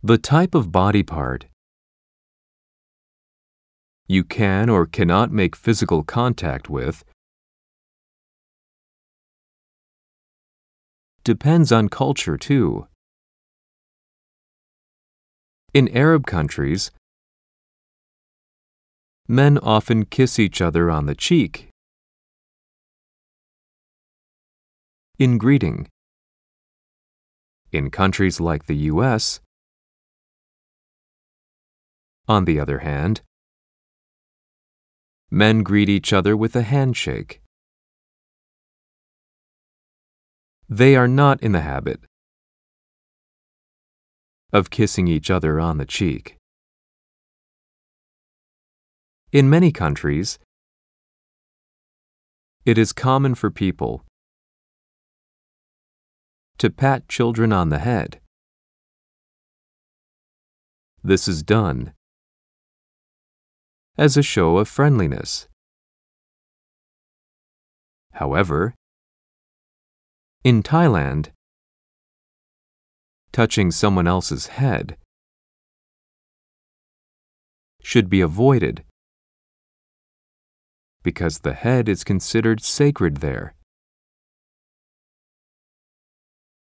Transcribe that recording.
The type of body part. You can or cannot make physical contact with. Depends on culture too. In Arab countries, men often kiss each other on the cheek. In greeting. In countries like the US, on the other hand, men greet each other with a handshake. They are not in the habit of kissing each other on the cheek. In many countries, it is common for people to pat children on the head. This is done as a show of friendliness. However, in Thailand, touching someone else's head should be avoided because the head is considered sacred there.